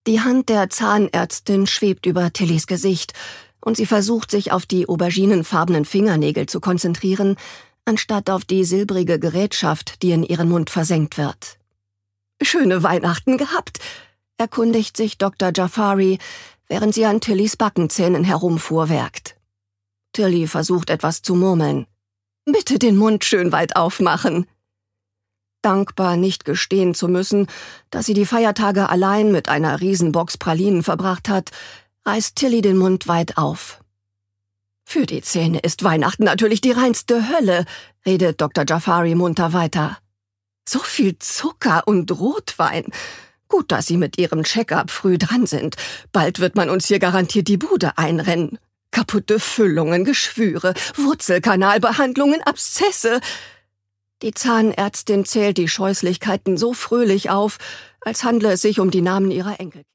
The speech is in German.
Die Hand der Zahnärztin schwebt über Tillys Gesicht und sie versucht, sich auf die auberginenfarbenen Fingernägel zu konzentrieren, anstatt auf die silbrige Gerätschaft, die in ihren Mund versenkt wird. »Schöne Weihnachten gehabt«, erkundigt sich Dr. Jafari, während sie an Tillys Backenzähnen herumfuhrwerkt. Tilly versucht etwas zu murmeln. »Bitte den Mund schön weit aufmachen.« Dankbar, nicht gestehen zu müssen, dass sie die Feiertage allein mit einer Riesenbox Pralinen verbracht hat, reißt Tilly den Mund weit auf. »Für die Zähne ist Weihnachten natürlich die reinste Hölle«, redet Dr. Jafari munter weiter. »So viel Zucker und Rotwein. Gut, dass Sie mit Ihrem Check-up früh dran sind. Bald wird man uns hier garantiert die Bude einrennen. Kaputte Füllungen, Geschwüre, Wurzelkanalbehandlungen, Abszesse.« Die Zahnärztin zählt die Scheußlichkeiten so fröhlich auf, als handle es sich um die Namen ihrer Enkel.